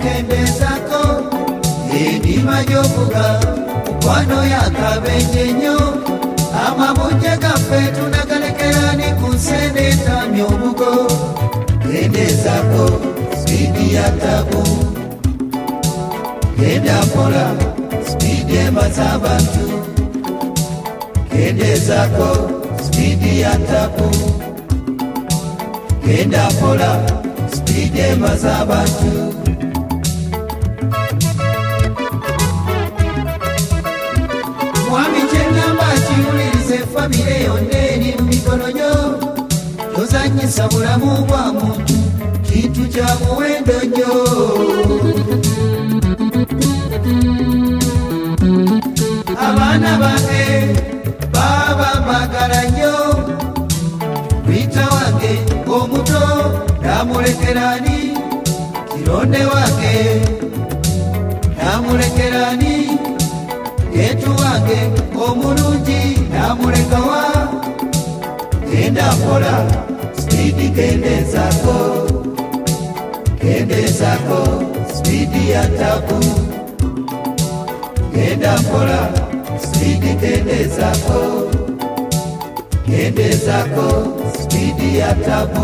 kendezako endima gyovuga mukwano yakabenje nnyo amabujje gaffe tunagalekerani ku nsende etamya obugo kendezako spidi ya tabu genda mpola spidi emaza abantu kendezako spidi ya tabu genda mpola spidi emaza abantu mwami kyeŋŋamba kiwulirize famire yonna eri mu mikono gyo tozannyisa bulamu bwa muntu kintu kya muwendo nnyo abaana bange baba mbagala nnyo Rita wange omuto namulekerani kironde wange namulekerani Yetu wange omulungi namulekawa genda mpola spidi kendezako spidi ya tabu genda mpola spidi kendezako spidi ya tabu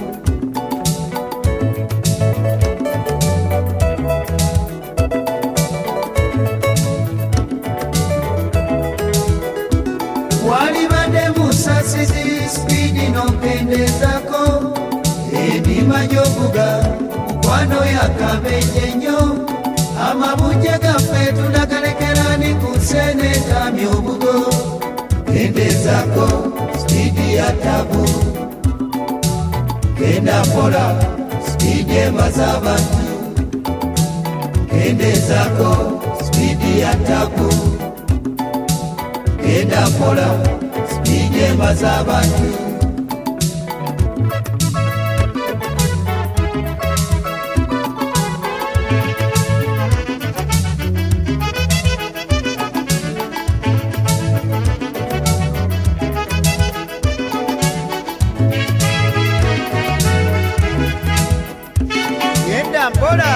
spidi nokendezako endima gyovuga mukwano yakabenje nnyo amabujje gaffe tunagalekerani ku nsene etamya obugo kendezako spidi ya tabu genda mpola spidi emaza abantu kendezako spidi ya tabu genda mpola spidi emaza abantu genda mpola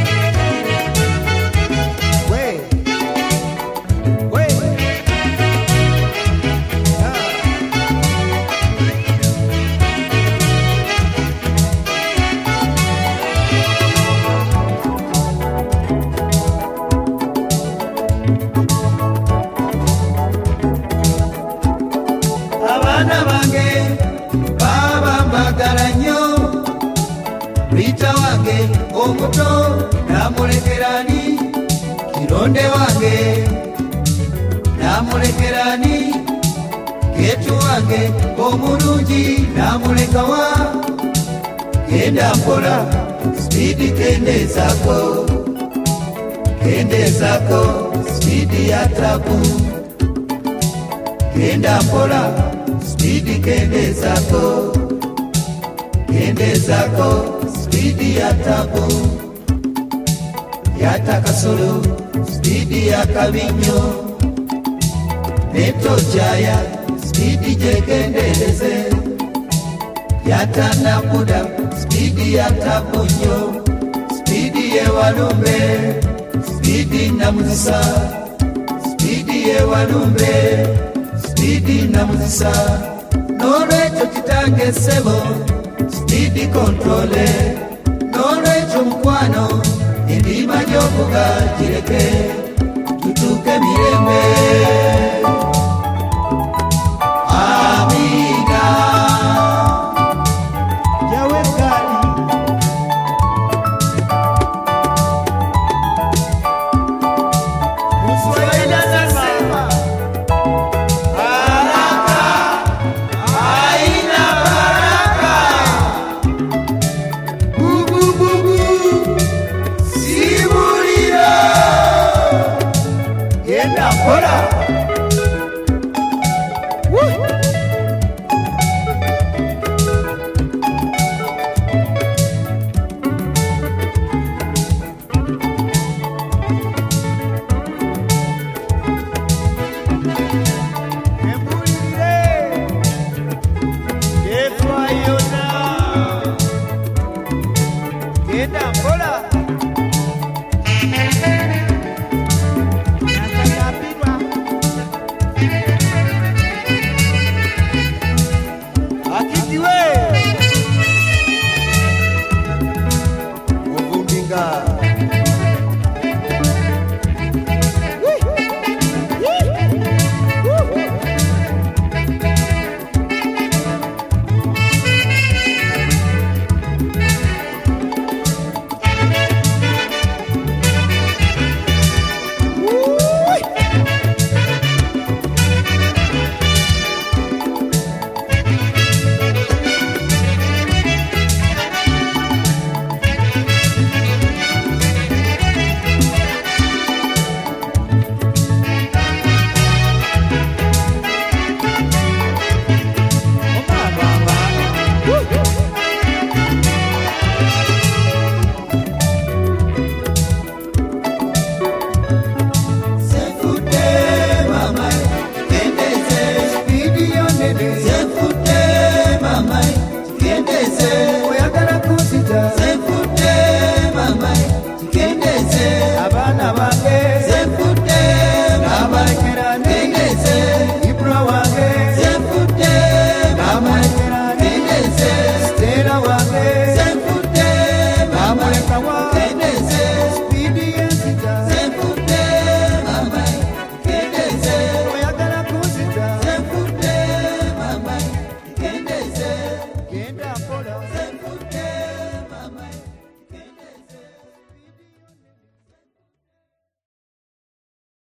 abaana bange baba mbagala nnyo Rita wange omuto namulekerani kironde wange namulekerani Yetu wange omulungi namulekawa genda mpola spidi kendezako spidi ya tabu genda mpola spidi kendezako spidi ya tabu yatakasolo spidi ya kabinyo netojaya spidi jegendeleze yatanambuda spidi ya tabu nnyo spidi yewalumbe spidi namuzisa spidi yewalumbe spidi namuzisa n'olwekyo kitange ssebo spidi kontrole n'olwekyo mukwano endima gy'ovuga gireke